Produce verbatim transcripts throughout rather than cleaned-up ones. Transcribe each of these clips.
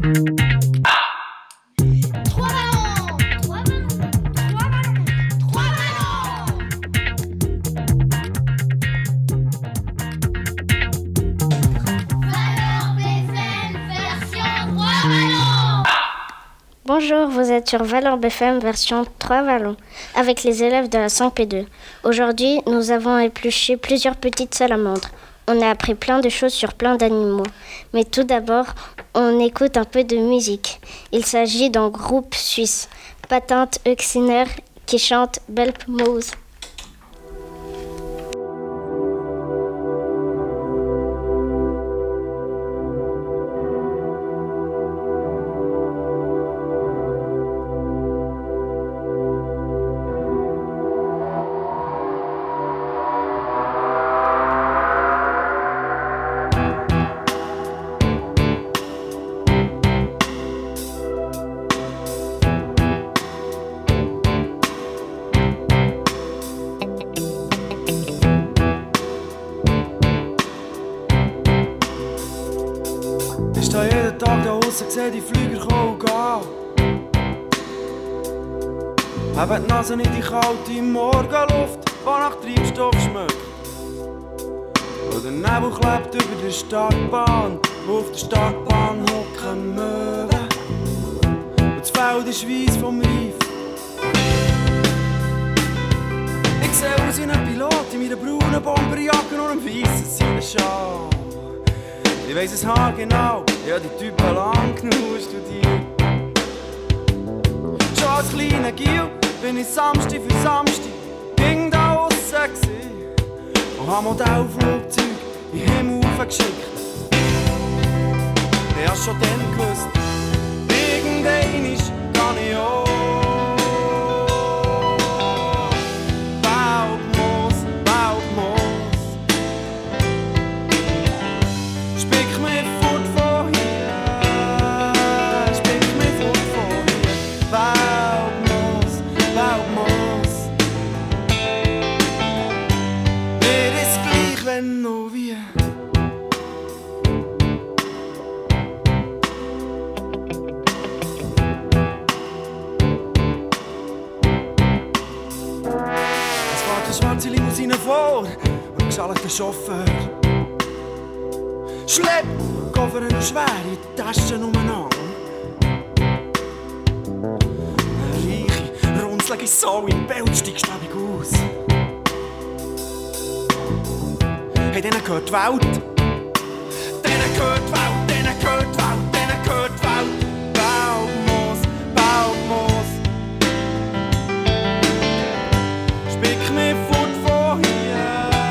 Trois ballons, trois ballons, trois ballons, trois ballons. Valeur B F M version trois ballons. Bonjour, vous êtes sur Valeur B F M version trois ballons avec les élèves de la cinq P deux. Aujourd'hui, nous avons épluché plusieurs petites salamandres. On a appris plein de choses sur plein d'animaux. Mais tout d'abord, on écoute un peu de musique. Il s'agit d'un groupe suisse, Patente Euxiner, qui chante Belpmoos. Ich stehe jeden Tag da draussen, sehe die Flüger kommen und gehen. Haben die Nase in die kalte Morgenluft, die nach Treibstoff schmeckt. Und der Nebel klebt über der Stadtbahn, wo auf der Stadtbahn hocken Möwen. Und das Feld ist weiss vom Reif. Ich sehe aus wie ein Pilot in meiner braunen Bomberjacke und einem weissen Seidenschal. Ich weiss es haargenau, ich habe die Typen lang genug studiert. Schon als kleiner Gil bin ich Samstag für Samstag ging da aussen gsi und hab Modellflugzeug in den Himmel hochgeschickt. Ich hab schon dann gewusst, irgendwann kann ich auch Baubmoos, Baubmoos. Spick mich fort von hier, spick mich fort von hier. Baubmoos, Baubmoos. Mir ist gleich, wenn noch wie. Es fährt eine schwarze Limousine vor und ein geschalkter Chauffeur. Schlepp Koffer und schwere Taschen umeinander. Eine reiche, runzlige Sau im Bild steigt stabig aus. Hey, denen gehört die Welt. Denen gehört die Welt, denen gehört die Welt, denen gehört die Welt. Baubmoos, Baubmoos. Spick mich fort von hier.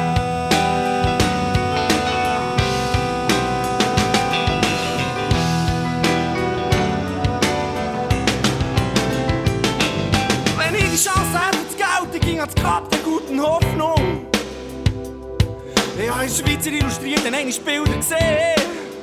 Wenn ich die Chance hätte zu gelten, ging ans Grab der guten Hoffnung. Ich habe in Schweizer Illustrierten einige Bilder gesehen.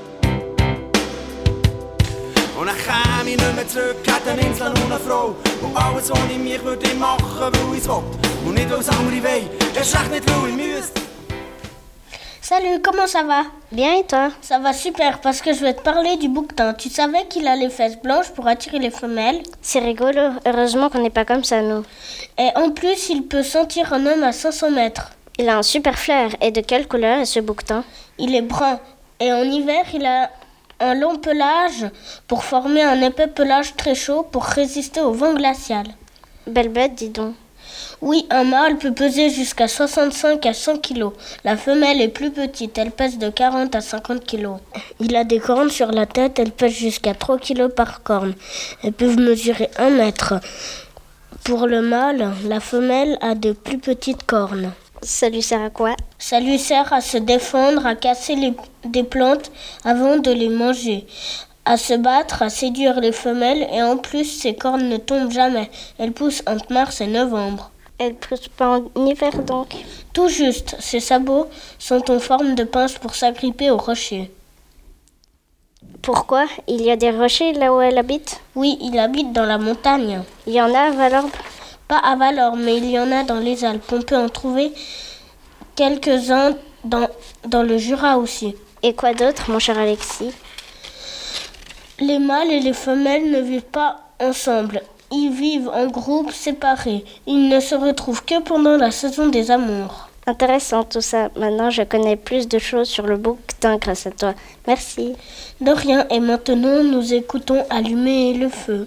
Und dann käme ich nicht mehr zurück, hätte eine Insel und eine Frau. Und alles, was ich mich würde machen, weil ich es will. Und nicht, weil es andere wollen. Erst recht nicht, weil ich müsste. Salut, comment ça va? Bien et toi? Ça va super parce que je vais te parler du bouquetin. Tu savais qu'il a les fesses blanches pour attirer les femelles? C'est rigolo, heureusement qu'on n'est pas comme ça nous. Et en plus, il peut sentir un homme à cinq cents mètres. Il a un super flair. Et de quelle couleur est ce bouquetin? Il est brun. Et en hiver, il a un long pelage pour former un épais pelage très chaud pour résister au vent glacial. Belle bête, dis donc. Oui, un mâle peut peser jusqu'à soixante-cinq à cent kilos. La femelle est plus petite, elle pèse de quarante à cinquante kilos. Il a des cornes sur la tête, elles pèsent jusqu'à trois kilos par corne. Elles peuvent mesurer un mètre. Pour le mâle, la femelle a de plus petites cornes. Ça lui sert à quoi? Ça lui sert à se défendre, à casser les, des plantes avant de les manger, à se battre, à séduire les femelles et en plus ses cornes ne tombent jamais. Elles poussent entre mars et novembre. Elles poussent pas en hiver donc? Tout juste, ses sabots sont en forme de pince pour s'agripper aux rochers. Pourquoi? Il y a des rochers là où elle habite? Oui, il habite dans la montagne. Il y en a à Valorbe? Pas à Valorbe, mais il y en a dans les Alpes. On peut en trouver quelques-uns dans, dans le Jura aussi. Et quoi d'autre, mon cher Alexis? Les mâles et les femelles ne vivent pas ensemble. Ils vivent en groupes séparés. Ils ne se retrouvent que pendant la saison des amours. Intéressant tout ça. Maintenant, je connais plus de choses sur le bouquetin grâce à toi. Merci. De rien. Et maintenant, nous écoutons Allumer le feu.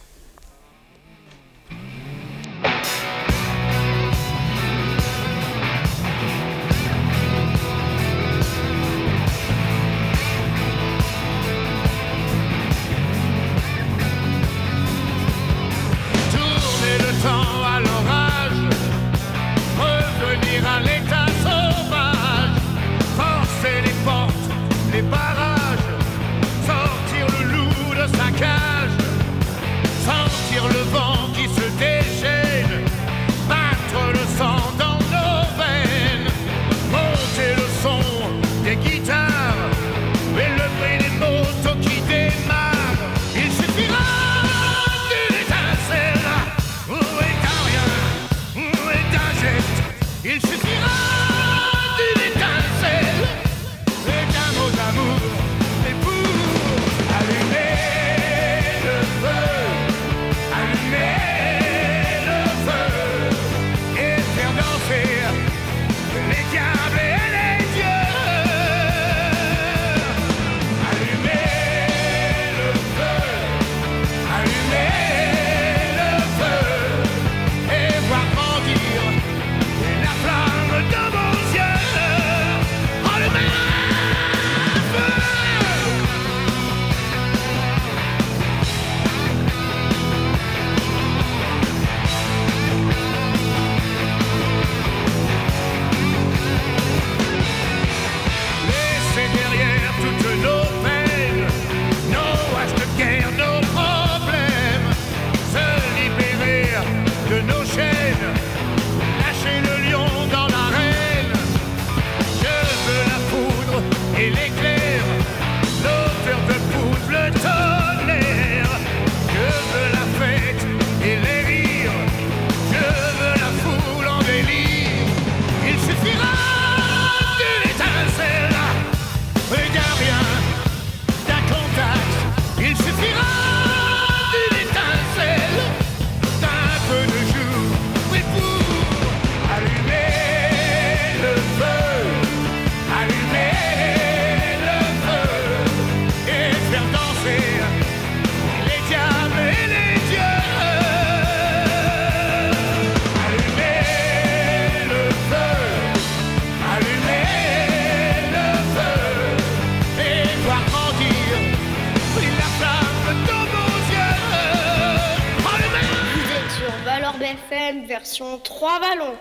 Version trois ballons.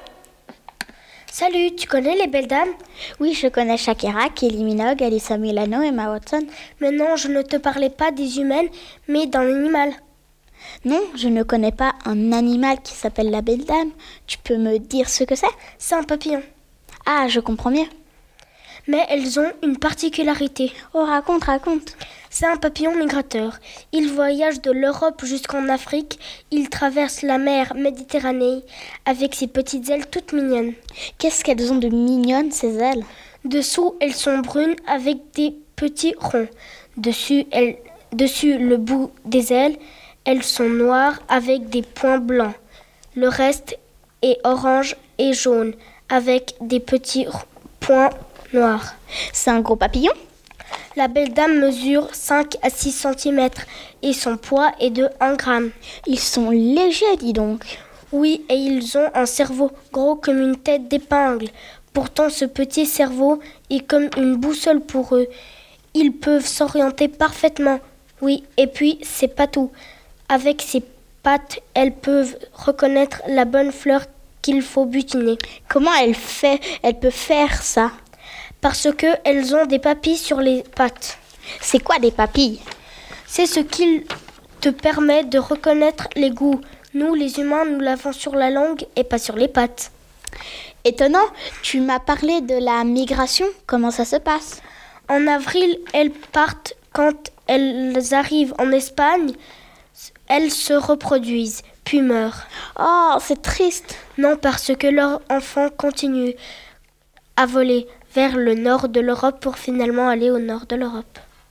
Salut, tu connais les belles dames? Oui, je connais Shakira, Kylie Minogue, Alyssa Milano et Emma Watson. Mais non, je ne te parlais pas des humaines, mais d'un animal. Non, je ne connais pas un animal qui s'appelle la belle dame. Tu peux me dire ce que c'est? C'est un papillon. Ah, je comprends mieux. Mais elles ont une particularité. Oh, raconte, raconte. C'est un papillon migrateur. Il voyage de l'Europe jusqu'en Afrique. Il traverse la mer Méditerranée avec ses petites ailes toutes mignonnes. Qu'est-ce qu'elles ont de mignonnes, ces ailes? Dessous, elles sont brunes avec des petits ronds. Dessus, elles, dessus le bout des ailes, elles sont noires avec des points blancs. Le reste est orange et jaune avec des petits points noirs. C'est un gros papillon? La belle dame mesure cinq à six centimètres et son poids est de un gramme. Ils sont légers, dis donc. Oui, et ils ont un cerveau gros comme une tête d'épingle. Pourtant, ce petit cerveau est comme une boussole pour eux. Ils peuvent s'orienter parfaitement. Oui, et puis, c'est pas tout. Avec ses pattes, elles peuvent reconnaître la bonne fleur qu'il faut butiner. Comment elle fait, elle peut faire ça? Parce qu'elles ont des papilles sur les pattes. C'est quoi des papilles? C'est ce qui te permet de reconnaître les goûts. Nous, les humains, nous l'avons sur la langue et pas sur les pattes. Étonnant, tu m'as parlé de la migration. Comment ça se passe? En avril, elles partent. Quand elles arrivent en Espagne, elles se reproduisent, puis meurent. Oh, c'est triste. Non, parce que leurs enfants continuent à voler vers le nord de l'Europe pour finalement aller au nord de l'Europe.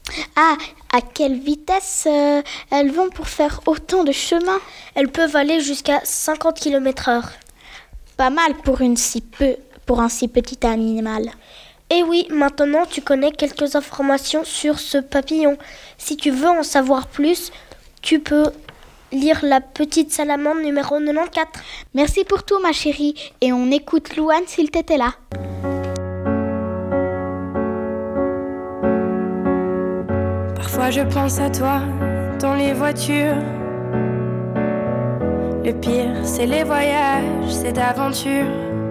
Ah, à quelle vitesse euh, elles vont pour faire autant de chemin? Elles peuvent aller jusqu'à cinquante kilomètres heure. Pas mal pour, une si peu, pour un si petit animal. Et oui, maintenant tu connais quelques informations sur ce papillon. Si tu veux en savoir plus, tu peux lire La petite salamandre numéro quatre-vingt-quatorze. Merci pour tout ma chérie, et on écoute Louane s'il t'était là. Parfois je pense à toi dans les voitures. Le pire, c'est les voyages, c'est d'aventure.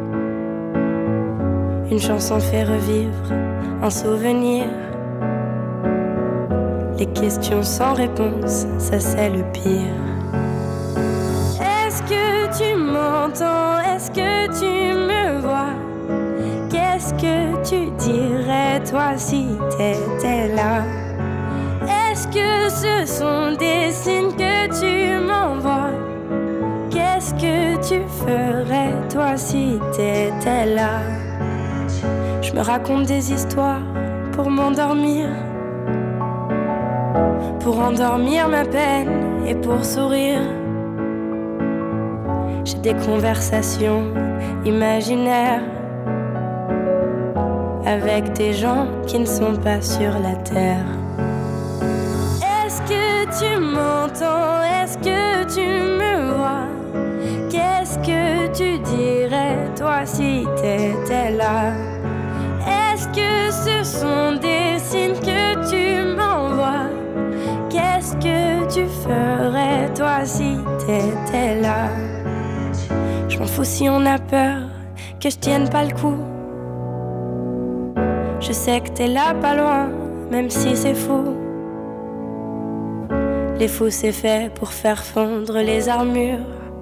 Une chanson fait revivre un souvenir. Les questions sans réponse, ça c'est le pire. Est-ce que tu m'entends? Est-ce que tu me vois? Qu'est-ce que tu dirais toi si t'étais là? Est-ce que ce sont des signes que tu m'envoies? Qu'est-ce que tu ferais toi si t'étais là? Je me raconte des histoires pour m'endormir, pour endormir ma peine et pour sourire. J'ai des conversations imaginaires avec des gens qui ne sont pas sur la terre. Est-ce que tu m'entends? Est-ce que tu me vois? Qu'est-ce que tu dirais toi si t'étais là? Est-ce que ce sont des signes que tu m'envoies? Qu'est-ce que tu ferais toi si t'étais là? Je m'en fous si on a peur que je tienne pas le coup. Je sais que t'es là pas loin, même si c'est fou. Les fous c'est fait pour faire fondre les armures,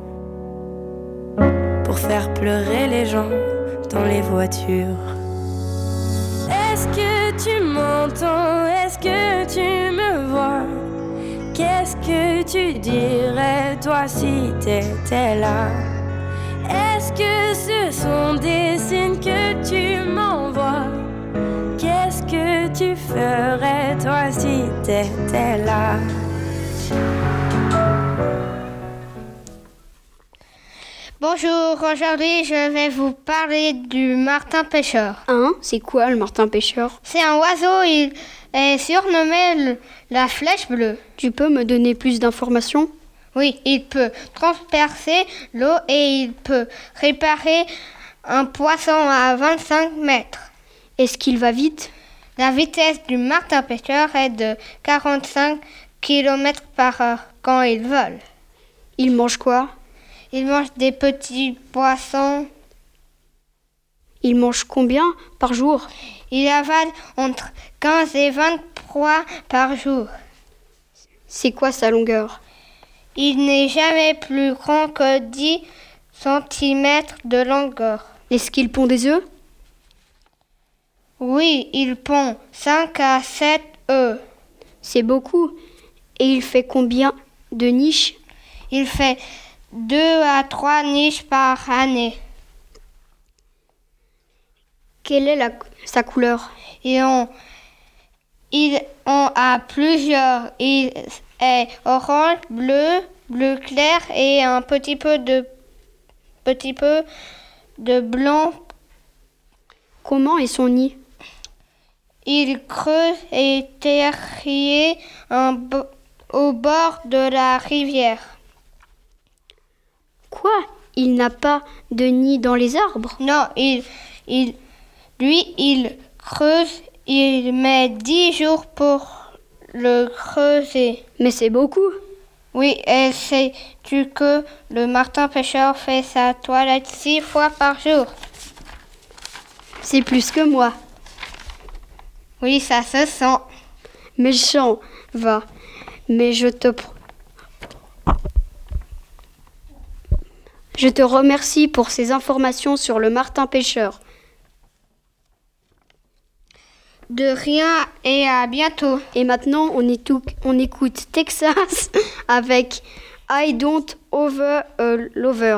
pour faire pleurer les gens dans les voitures. Est-ce que tu m'entends? Est-ce que tu me vois? Qu'est-ce que tu dirais toi si t'étais là? Est-ce que ce sont des signes que tu m'envoies? Qu'est-ce que tu ferais toi si t'étais là? Bonjour, aujourd'hui je vais vous parler du martin pêcheur. Hein? C'est quoi le martin pêcheur? C'est un oiseau, il est surnommé le- la flèche bleue. Tu peux me donner plus d'informations? Oui, il peut transpercer l'eau et il peut réparer un poisson à vingt-cinq mètres. Est-ce qu'il va vite? La vitesse du martin pêcheur est de quarante-cinq kilomètres par heure quand il vole. Il mange quoi? Il mange des petits poissons. Il mange combien par jour? Il avale entre quinze et vingt proies par jour. C'est quoi sa longueur? Il n'est jamais plus grand que dix centimètres de longueur. Est-ce qu'il pond des œufs? Oui, il pond cinq à sept œufs. C'est beaucoup. Et il fait combien de niches? Il fait deux à trois niches par année. Quelle est la, sa couleur? Et on, il en a plusieurs. Il est orange, bleu, bleu clair et un petit peu de, petit peu de blanc. Comment est son nid? Il creuse et terrier un bo- au bord de la rivière. Quoi? Il n'a pas de nid dans les arbres? Non, il, il, lui, il creuse. Il met dix jours pour le creuser. Mais c'est beaucoup. Oui, et sais-tu que le martin pêcheur fait sa toilette six fois par jour? C'est plus que moi. Oui, ça se sent. Méchant, va. Mais je te... pr- Je te remercie pour ces informations sur le martin pêcheur. De rien et à bientôt. Et maintenant, on, étou- on écoute Texas avec I Don't Over a Lover.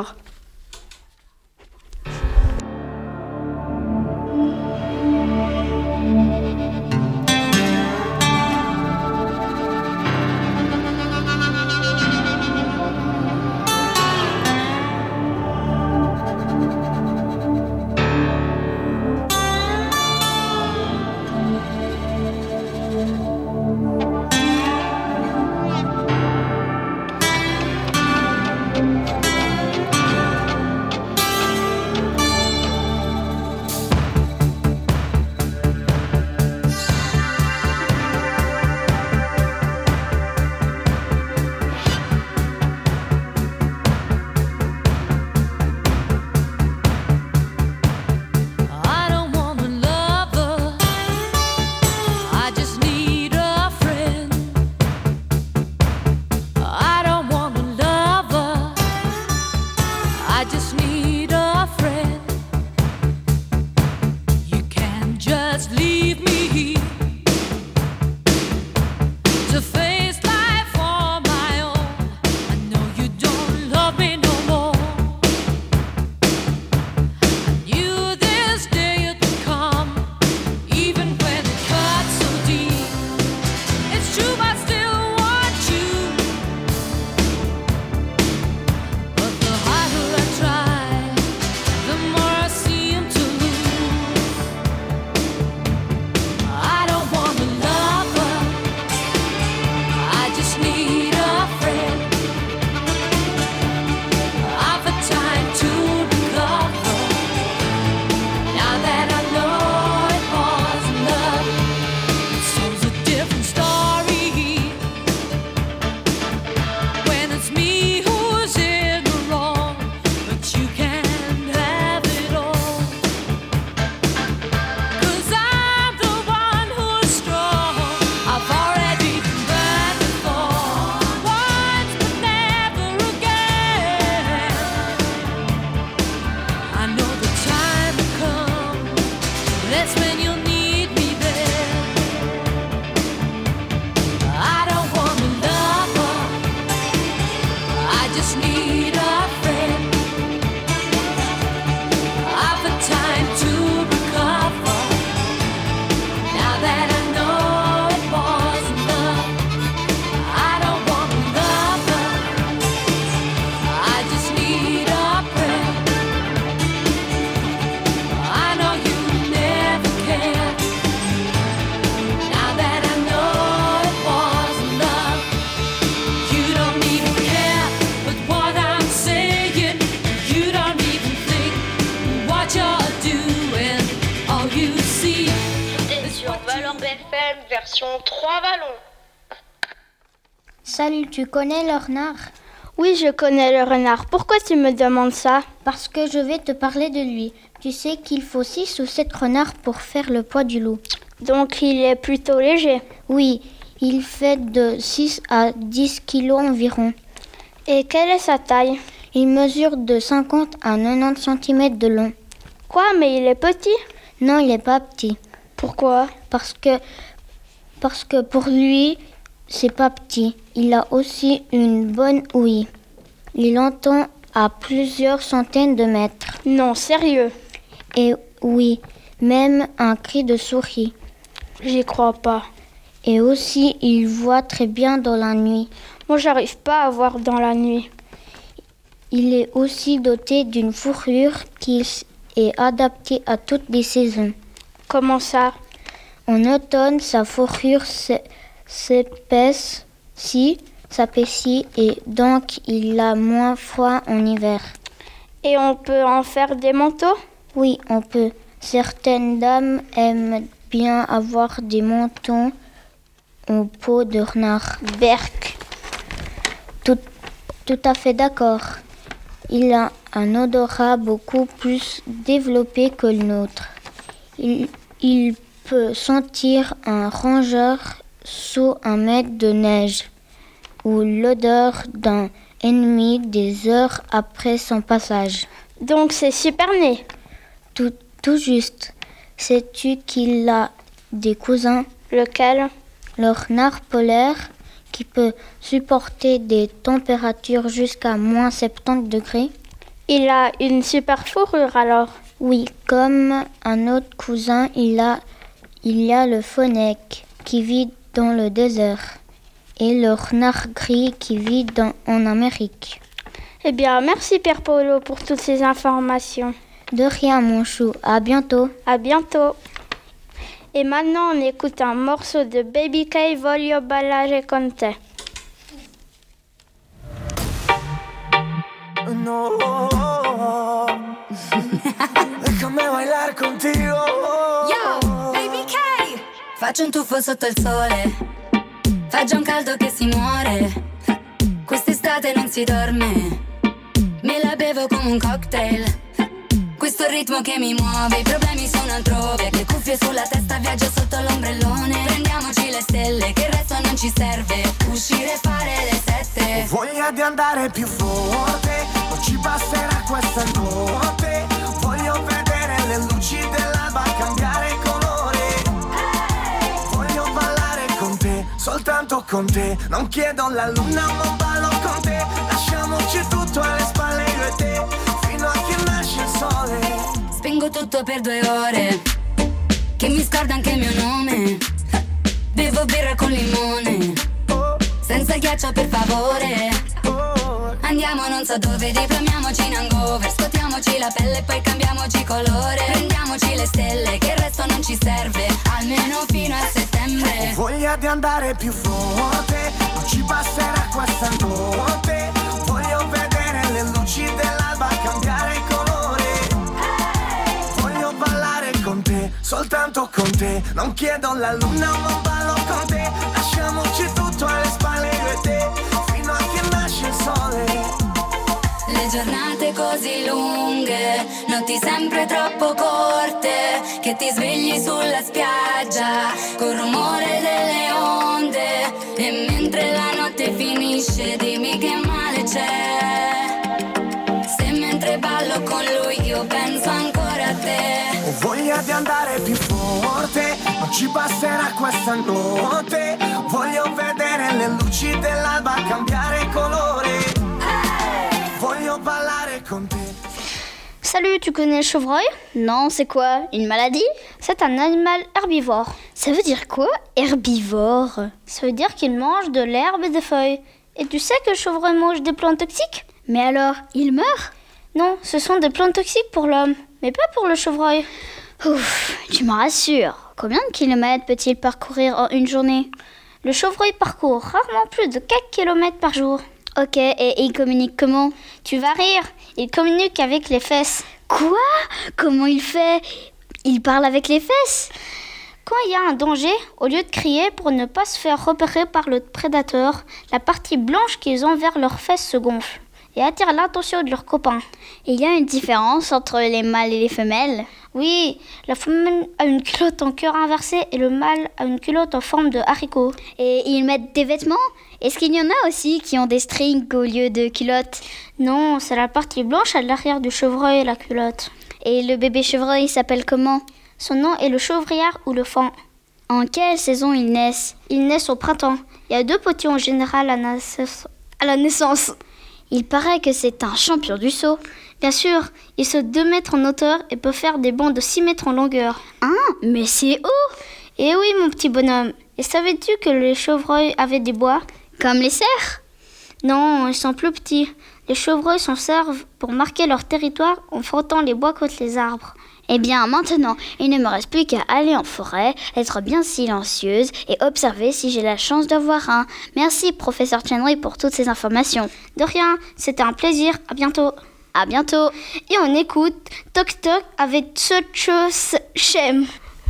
version trois vallons. Salut, tu connais le renard ? Oui, je connais le renard. Pourquoi tu me demandes ça ? Parce que je vais te parler de lui. Tu sais qu'il faut six ou sept renards pour faire le poids du loup. Donc il est plutôt léger. Oui, il fait de six à dix kilos environ. Et quelle est sa taille ? Il mesure de cinquante à quatre-vingt-dix centimètres de long. Quoi, mais il est petit ? Non, il n'est pas petit. Pourquoi ? Parce que, parce que pour lui, c'est pas petit. Il a aussi une bonne ouïe. Il entend à plusieurs centaines de mètres. Non, sérieux ? Et oui, même un cri de souris. J'y crois pas. Et aussi, il voit très bien dans la nuit. Moi, j'arrive pas à voir dans la nuit. Il est aussi doté d'une fourrure qui est adaptée à toutes les saisons. Comment ça ? En automne, sa fourrure s'épaissit, s'apaissit et donc il a moins froid en hiver. Et on peut en faire des manteaux ? Oui, on peut. Certaines dames aiment bien avoir des manteaux en peau de renard. Berk. Tout, tout à fait d'accord. Il a un odorat beaucoup plus développé que le nôtre. Il, il peut sentir un rongeur sous un mètre de neige ou l'odeur d'un ennemi des heures après son passage. Donc c'est super né. Tout, tout juste. Sais-tu qu'il a des cousins ? Lequel ? Le renard polaire qui peut supporter des températures jusqu'à moins soixante-dix degrés. Il a une super fourrure alors ? Oui, comme un autre cousin, il, a, il y a le fennec qui vit dans le désert et le renard gris qui vit dans, en Amérique. Eh bien, merci Pierre Paolo pour toutes ces informations. De rien mon chou, à bientôt. À bientôt. Et maintenant, on écoute un morceau de Baby K, Voglio ballare con te. No, déjame bailar contigo. Yo, Baby K, faccio un tuffo sotto il sole. Fa già un caldo che si muore. Quest'estate non si dorme. Me la bevo come un cocktail. Questo ritmo che mi muove, i problemi sono altrove. Le cuffie sulla testa, viaggio sotto l'ombrellone. Prendiamoci le stelle, che il resto non ci serve. Uscire e fare le sette. Ho voglia di andare più forte, non ci basterà questa notte. Voglio vedere le luci dell'alba cambiare colore. Voglio ballare con te, soltanto con te. Non chiedo la luna, ma ballo con te. Lasciamoci tutto alle spalle io e te, fino a che nasce il sole. Spengo tutto per due ore, che mi scorda anche il mio nome. Bevo birra con limone, senza ghiaccio per favore. Andiamo non so dove, diplomiamoci in hangover. Scotiamoci la pelle e poi cambiamoci colore. Prendiamoci le stelle, che il resto non ci serve, almeno fino a settembre. Ho voglia di andare più forte, non ci basterà questa notte. Voglio vedere le luci dell'alba cambiare colore. Voglio ballare con te, soltanto con te. Non chiedo la luna, ma ballo con te. Lasciamoci tutto alle spalle io e te, fino a che nasce il sole. Le giornate così lunghe, notti sempre troppo corte, che ti svegli sulla spiaggia col rumore delle onde. E mentre la notte finisce dimmi che male c'è, se mentre ballo con lui io penso ancora a te. Ho voglia di andare più forte, non ci basterà questa notte. Voglio vedere le luci dell'alba cambiare colore. Voglio ballare con te. Salut, tu connais le chevreuil ? Non, c'est quoi ? Une maladie ? C'est un animal herbivore. Ça veut dire quoi, herbivore ? Ça veut dire qu'il mange de l'herbe et des feuilles. Et tu sais que le chevreuil mange des plantes toxiques ? Mais alors, il meurt ? Non, ce sont des plantes toxiques pour l'homme, mais pas pour le chevreuil. Ouf, tu me rassures. Combien de kilomètres peut-il parcourir en une journée ? Le chevreuil parcourt rarement plus de quatre kilomètres par jour. Ok, et il communique comment ? Tu vas rire, il communique avec les fesses. Quoi ? Comment il fait ? Il parle avec les fesses ? Quand il y a un danger, au lieu de crier pour ne pas se faire repérer par le prédateur, la partie blanche qu'ils ont vers leurs fesses se gonfle et attire l'attention de leurs copains. Et il y a une différence entre les mâles et les femelles? Oui, la femelle a une culotte en cœur inversé et le mâle a une culotte en forme de haricot. Et ils mettent des vêtements? Est-ce qu'il y en a aussi qui ont des strings au lieu de culottes? Non, c'est la partie blanche à l'arrière du chevreuil, la culotte. Et le bébé chevreuil s'appelle comment? Son nom est le chevriard ou le faon. En quelle saison ils naissent? Ils naissent au printemps. Il y a deux petits en général à, naissance, à la naissance. Il paraît que c'est un champion du saut. Bien sûr, il saute deux mètres en hauteur et peut faire des bonds de six mètres en longueur. Ah, mais c'est haut! Eh oui, mon petit bonhomme. Et savais-tu que les chevreuils avaient des bois? Comme les cerfs? Non, ils sont plus petits. Les chevreuils s'en servent pour marquer leur territoire en frottant les bois contre les arbres. Eh bien, maintenant, il ne me reste plus qu'à aller en forêt, être bien silencieuse et observer si j'ai la chance d'avoir un. Merci, professeur Chenry, pour toutes ces informations. De rien, c'était un plaisir. À bientôt. À bientôt. Et on écoute Toc Toc avec Tchotcho Shem.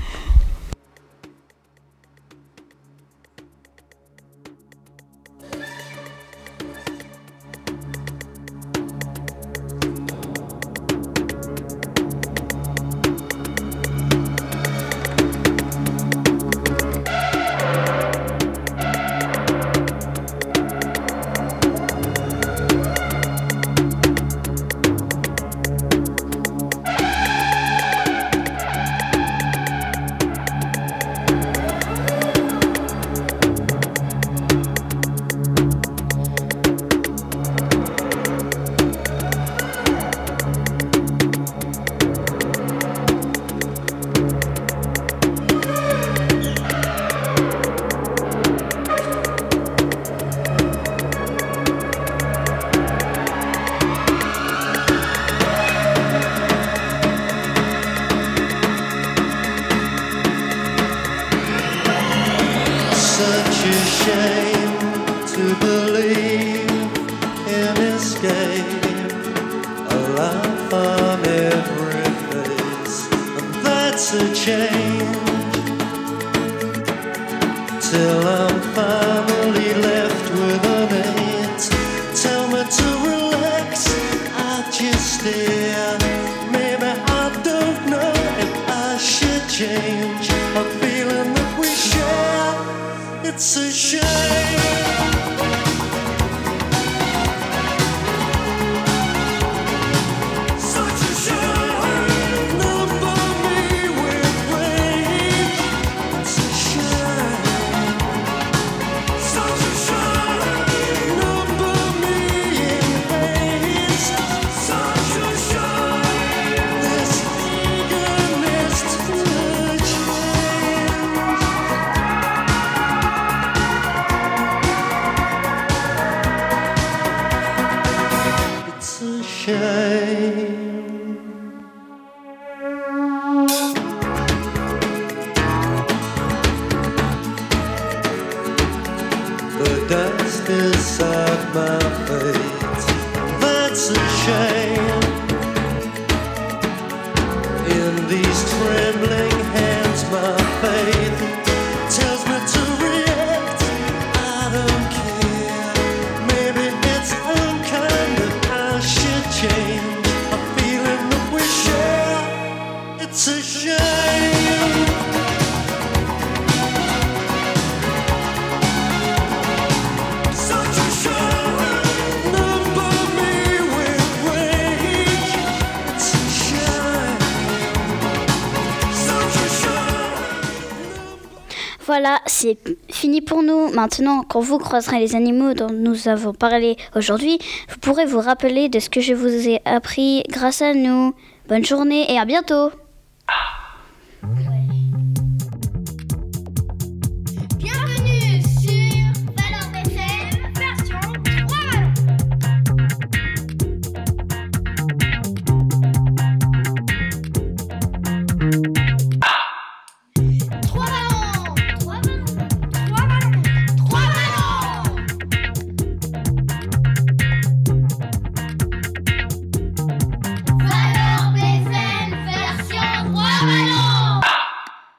Voilà, c'est fini pour nous. Maintenant, quand vous croiserez les animaux dont nous avons parlé aujourd'hui, vous pourrez vous rappeler de ce que je vous ai appris grâce à nous. Bonne journée et à bientôt.